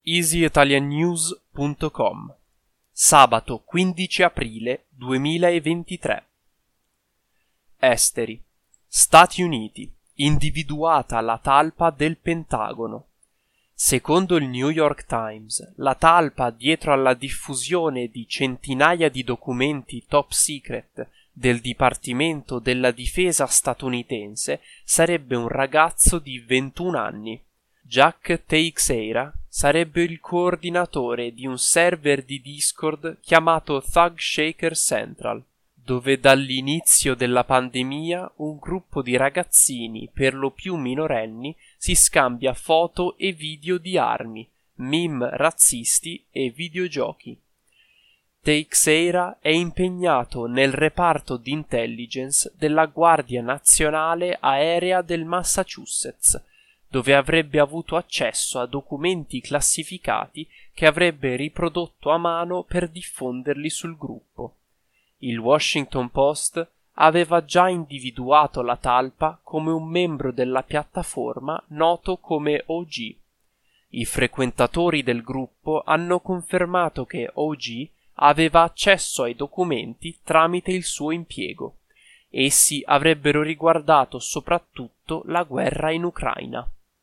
easyitaliannews.com. Sabato 15 aprile 2023. Esteri. Stati Uniti. Individuata la talpa del Pentagono. Secondo il New York Times, la talpa dietro alla diffusione di centinaia di documenti top secret del Dipartimento della Difesa statunitense sarebbe un ragazzo di 21 anni. Jack Teixeira sarebbe il coordinatore di un server di Discord chiamato Thug Shaker Central, dove dall'inizio della pandemia un gruppo di ragazzini, per lo più minorenni, si scambia foto e video di armi, meme razzisti e videogiochi. Teixeira è impegnato nel reparto di intelligence della Guardia Nazionale Aerea del Massachusetts, dove avrebbe avuto accesso a documenti classificati che avrebbe riprodotto a mano per diffonderli sul gruppo. Il Washington Post aveva già individuato la talpa come un membro della piattaforma noto come OG. I frequentatori del gruppo hanno confermato che OG aveva accesso ai documenti tramite il suo impiego. Essi avrebbero riguardato soprattutto la guerra in Ucraina.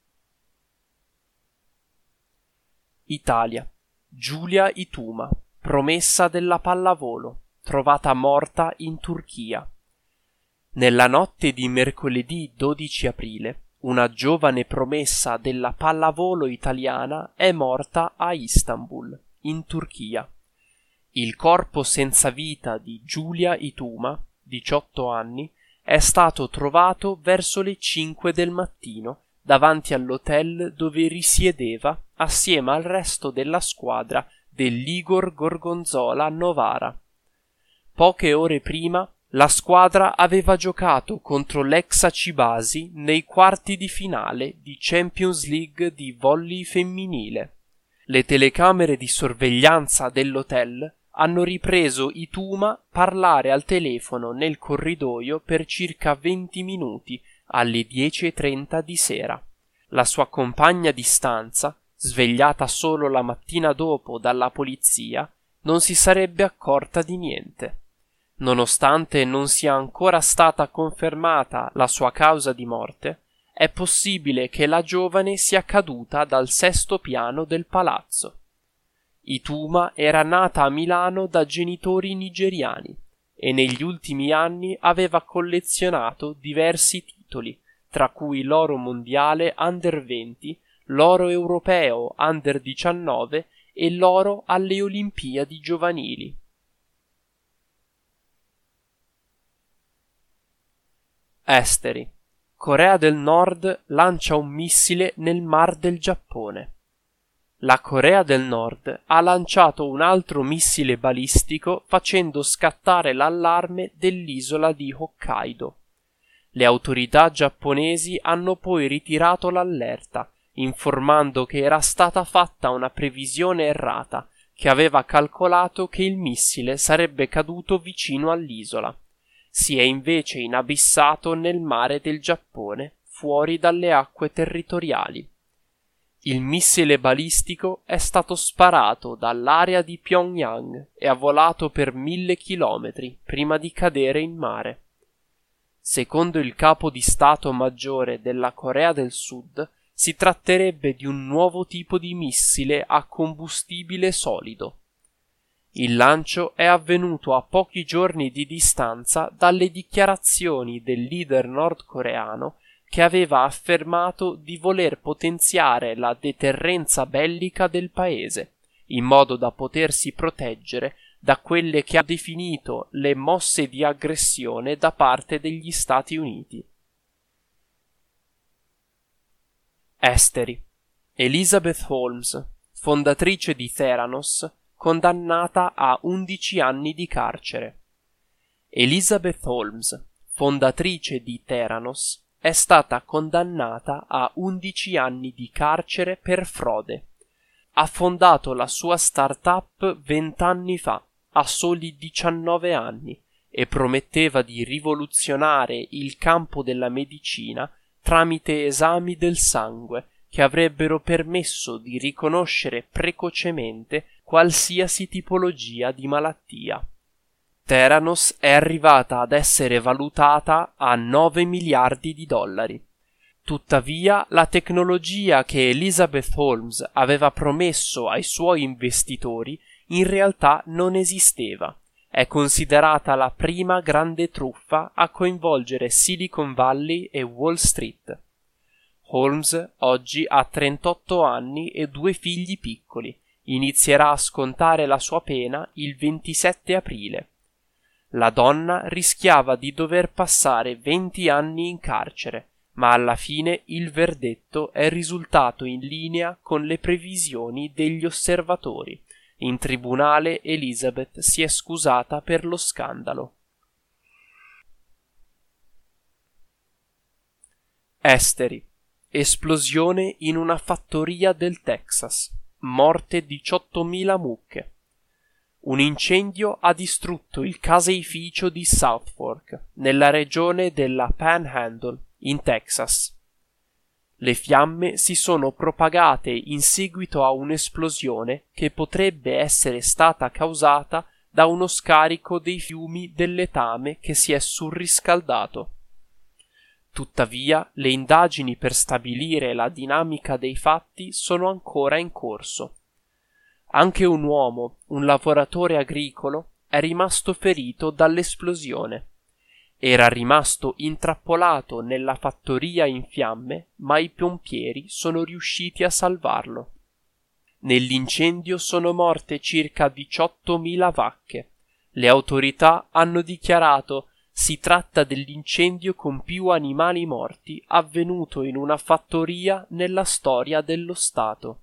Italia. Giulia Ituma, promessa della pallavolo, trovata morta in Turchia. Nella notte di mercoledì 12 aprile, una giovane promessa della pallavolo italiana è morta a Istanbul, in Turchia. Il corpo senza vita di Giulia Ituma, 18 anni, è stato trovato verso le 5 del mattino davanti all'hotel dove risiedeva assieme al resto della squadra dell'Igor Gorgonzola Novara. Poche ore prima la squadra aveva giocato contro l'ex Acibasi nei quarti di finale di Champions League di volley femminile. Le telecamere di sorveglianza dell'hotel hanno ripreso Ituma parlare al telefono nel corridoio per circa 20 minuti alle 10:30 di sera. La sua compagna di stanza, svegliata solo la mattina dopo dalla polizia, non si sarebbe accorta di niente. Nonostante non sia ancora stata confermata la sua causa di morte, è possibile che la giovane sia caduta dal 6° piano del palazzo. Ituma era nata a Milano da genitori nigeriani e negli ultimi anni aveva collezionato diversi titoli, tra cui l'oro mondiale Under 20, l'oro europeo Under 19 e l'oro alle Olimpiadi giovanili. Esteri. Corea del Nord lancia un missile nel Mar del Giappone. La Corea del Nord ha lanciato un altro missile balistico facendo scattare l'allarme dell'isola di Hokkaido. Le autorità giapponesi hanno poi ritirato l'allerta, informando che era stata fatta una previsione errata, che aveva calcolato che il missile sarebbe caduto vicino all'isola. Si è invece inabissato nel mare del Giappone, fuori dalle acque territoriali. Il missile balistico è stato sparato dall'area di Pyongyang e ha volato per 1000 chilometri prima di cadere in mare. Secondo il capo di Stato Maggiore della Corea del Sud, si tratterebbe di un nuovo tipo di missile a combustibile solido. Il lancio è avvenuto a pochi giorni di distanza dalle dichiarazioni del leader nordcoreano che aveva affermato di voler potenziare la deterrenza bellica del paese, in modo da potersi proteggere da quelle che ha definito le mosse di aggressione da parte degli Stati Uniti. Esteri. Elizabeth Holmes, fondatrice di Theranos, condannata a 11 anni di carcere. Elizabeth Holmes, fondatrice di Theranos, è stata condannata a 11 anni di carcere per frode. Ha fondato la sua startup 20 anni fa, a soli 19 anni, e prometteva di rivoluzionare il campo della medicina tramite esami del sangue che avrebbero permesso di riconoscere precocemente qualsiasi tipologia di malattia. Theranos è arrivata ad essere valutata a 9 miliardi di dollari. Tuttavia, la tecnologia che Elizabeth Holmes aveva promesso ai suoi investitori in realtà non esisteva. È considerata la prima grande truffa a coinvolgere Silicon Valley e Wall Street. Holmes oggi ha 38 anni e 2 figli piccoli. Inizierà a scontare la sua pena il 27 aprile. La donna rischiava di dover passare 20 anni in carcere, ma alla fine il verdetto è risultato in linea con le previsioni degli osservatori. In tribunale Elizabeth si è scusata per lo scandalo. Esteri. Esplosione in una fattoria del Texas. Morte 18.000 mucche. Un incendio ha distrutto il caseificio di South Fork, nella regione della Panhandle, in Texas. Le fiamme si sono propagate in seguito a un'esplosione che potrebbe essere stata causata da uno scarico dei fiumi del letame che si è surriscaldato. Tuttavia, le indagini per stabilire la dinamica dei fatti sono ancora in corso. Anche un uomo, un lavoratore agricolo, è rimasto ferito dall'esplosione. Era rimasto intrappolato nella fattoria in fiamme, ma i pompieri sono riusciti a salvarlo. Nell'incendio sono morte circa 18.000 vacche. Le autorità hanno dichiarato: si tratta dell'incendio con più animali morti avvenuto in una fattoria nella storia dello Stato.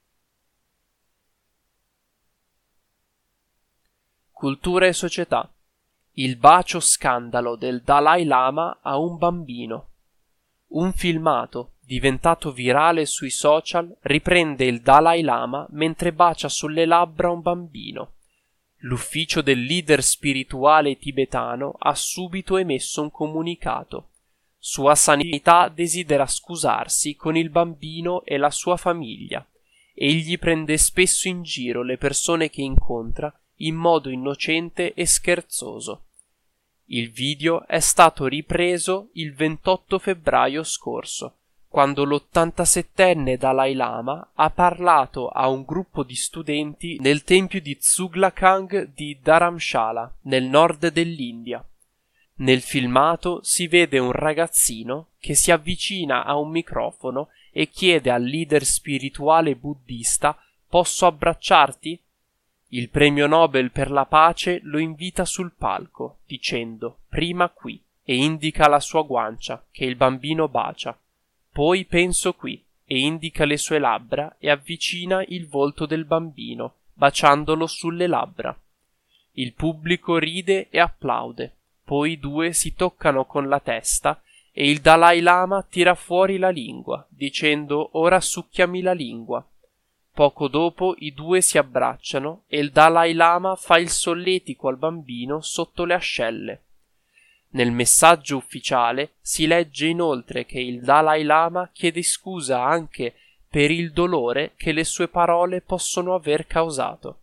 Cultura e società. Il bacio scandalo del Dalai Lama a un bambino. Un filmato, diventato virale sui social, riprende il Dalai Lama mentre bacia sulle labbra un bambino. L'ufficio del leader spirituale tibetano ha subito emesso un comunicato. Sua Santità desidera scusarsi con il bambino e la sua famiglia. Egli prende spesso in giro le persone che incontra in modo innocente e scherzoso. Il video è stato ripreso il 28 febbraio scorso, quando l'87enne Dalai Lama ha parlato a un gruppo di studenti nel tempio di Zhuglakang di Dharamshala, nel nord dell'India. Nel filmato si vede un ragazzino che si avvicina a un microfono e chiede al leader spirituale buddista: «Posso abbracciarti?» Il premio Nobel per la pace lo invita sul palco, dicendo: «Prima qui», e indica la sua guancia, che il bambino bacia. «Poi penso qui», e indica le sue labbra e avvicina il volto del bambino, baciandolo sulle labbra. Il pubblico ride e applaude. Poi i due si toccano con la testa e il Dalai Lama tira fuori la lingua, dicendo: «Ora succhiami la lingua». Poco dopo i due si abbracciano e il Dalai Lama fa il solletico al bambino sotto le ascelle. Nel messaggio ufficiale si legge inoltre che il Dalai Lama chiede scusa anche per il dolore che le sue parole possono aver causato.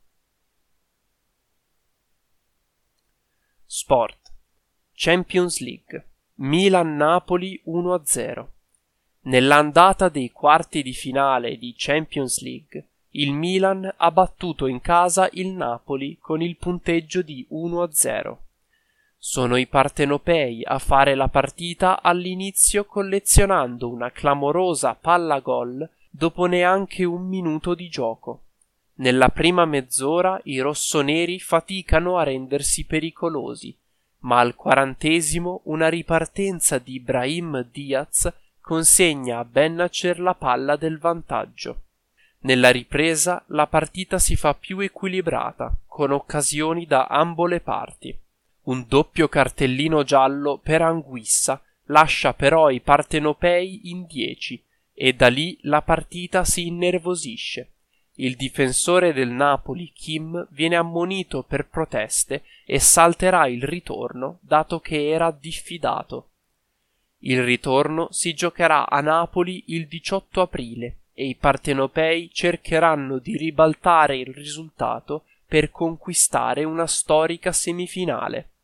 Sport. Champions League. Milan-Napoli 1-0. Nell'andata dei quarti di finale di Champions League, il Milan ha battuto in casa il Napoli con il punteggio di 1-0. Sono i partenopei a fare la partita all'inizio, collezionando una clamorosa palla gol dopo neanche un minuto di gioco. Nella prima mezz'ora i rossoneri faticano a rendersi pericolosi, ma al 40° una ripartenza di Brahim Diaz consegna a Benacer la palla del vantaggio. Nella ripresa la partita si fa più equilibrata, con occasioni da ambo le parti. Un doppio cartellino giallo per Anguissa lascia però i partenopei in 10 e da lì la partita si innervosisce. Il difensore del Napoli, Kim, viene ammonito per proteste e salterà il ritorno dato che era diffidato. Il ritorno si giocherà a Napoli il 18 aprile e i partenopei cercheranno di ribaltare il risultato per conquistare una storica semifinale.